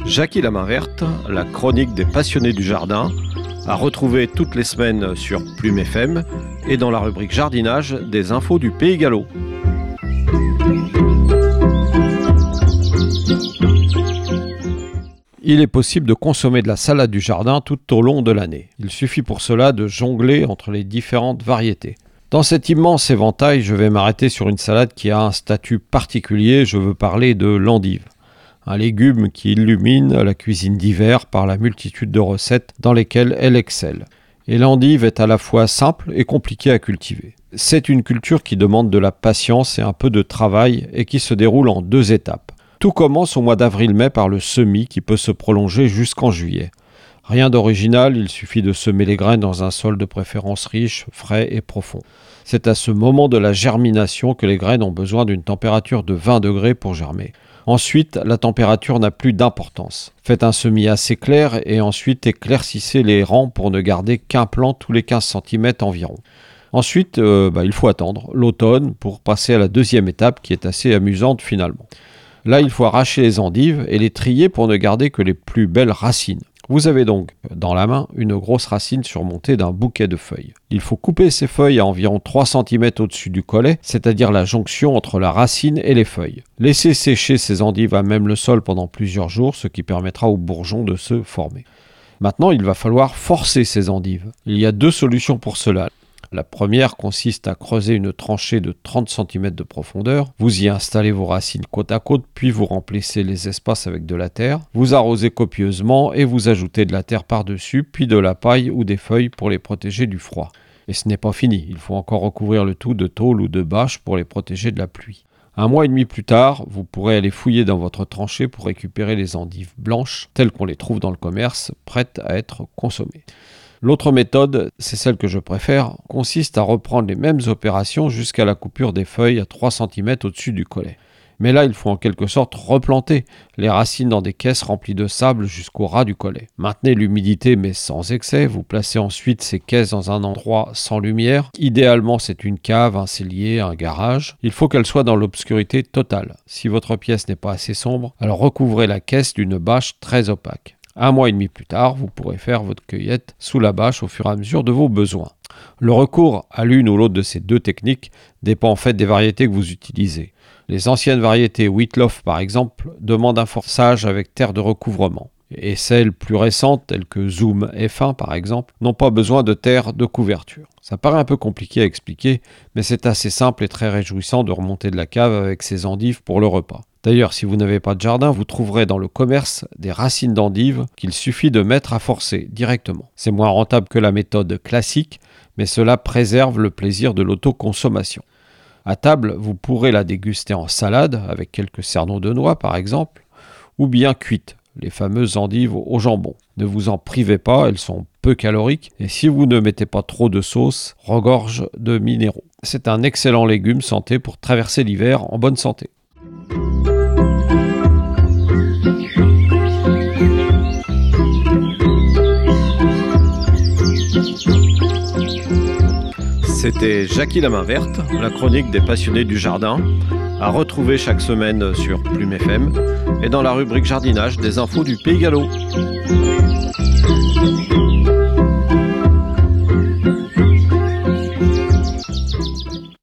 Jackie la main verte, la chronique des passionnés du jardin, à retrouver toutes les semaines sur Plume FM et dans la rubrique jardinage des infos du Pays Gallo. Il est possible de consommer de la salade du jardin tout au long de l'année. Il suffit pour cela de jongler entre les différentes variétés. Dans cet immense éventail, je vais m'arrêter sur une salade qui a un statut particulier, je veux parler de l'endive. Un légume qui illumine la cuisine d'hiver par la multitude de recettes dans lesquelles elle excelle. Et l'endive est à la fois simple et compliquée à cultiver. C'est une culture qui demande de la patience et un peu de travail et qui se déroule en 2 étapes. Tout commence au mois d'avril-mai par le semis qui peut se prolonger jusqu'en juillet. Rien d'original, il suffit de semer les graines dans un sol de préférence riche, frais et profond. C'est à ce moment de la germination que les graines ont besoin d'une température de 20 degrés pour germer. Ensuite, la température n'a plus d'importance. Faites un semis assez clair et ensuite éclaircissez les rangs pour ne garder qu'un plant tous les 15 cm environ. Ensuite, il faut attendre l'automne pour passer à la 2e étape qui est assez amusante finalement. Là, il faut arracher les endives et les trier pour ne garder que les plus belles racines. Vous avez donc dans la main une grosse racine surmontée d'un bouquet de feuilles. Il faut couper ces feuilles à environ 3 cm au-dessus du collet, c'est-à-dire la jonction entre la racine et les feuilles. Laissez sécher ces endives à même le sol pendant plusieurs jours, ce qui permettra aux bourgeons de se former. Maintenant, il va falloir forcer ces endives. Il y a 2 solutions pour cela. La première consiste à creuser une tranchée de 30 cm de profondeur. Vous y installez vos racines côte à côte, puis vous remplissez les espaces avec de la terre. Vous arrosez copieusement et vous ajoutez de la terre par-dessus, puis de la paille ou des feuilles pour les protéger du froid. Et ce n'est pas fini, il faut encore recouvrir le tout de tôle ou de bâche pour les protéger de la pluie. 1 mois et demi plus tard, vous pourrez aller fouiller dans votre tranchée pour récupérer les endives blanches, telles qu'on les trouve dans le commerce, prêtes à être consommées. L'autre méthode, c'est celle que je préfère, consiste à reprendre les mêmes opérations jusqu'à la coupure des feuilles à 3 cm au-dessus du collet. Mais là, il faut en quelque sorte replanter les racines dans des caisses remplies de sable jusqu'au ras du collet. Maintenez l'humidité mais sans excès, vous placez ensuite ces caisses dans un endroit sans lumière. Idéalement, c'est une cave, un cellier, un garage. Il faut qu'elle soit dans l'obscurité totale. Si votre pièce n'est pas assez sombre, alors recouvrez la caisse d'une bâche très opaque. 1 mois et demi plus tard, vous pourrez faire votre cueillette sous la bâche au fur et à mesure de vos besoins. Le recours à l'une ou l'autre de ces 2 techniques dépend en fait des variétés que vous utilisez. Les anciennes variétés Wheatloaf par exemple demandent un forçage avec terre de recouvrement. Et celles plus récentes, telles que Zoom F1 par exemple, n'ont pas besoin de terre de couverture. Ça paraît un peu compliqué à expliquer, mais c'est assez simple et très réjouissant de remonter de la cave avec ces endives pour le repas. D'ailleurs, si vous n'avez pas de jardin, vous trouverez dans le commerce des racines d'endives qu'il suffit de mettre à forcer directement. C'est moins rentable que la méthode classique, mais cela préserve le plaisir de l'autoconsommation. À table, vous pourrez la déguster en salade, avec quelques cernons de noix par exemple, ou bien cuite, les fameuses endives au jambon. Ne vous en privez pas, elles sont peu caloriques, et si vous ne mettez pas trop de sauce, regorgent de minéraux. C'est un excellent légume santé pour traverser l'hiver en bonne santé. C'était Jackie la main verte, la chronique des passionnés du jardin, à retrouver chaque semaine sur Plume FM et dans la rubrique jardinage des infos du Pays Gallo.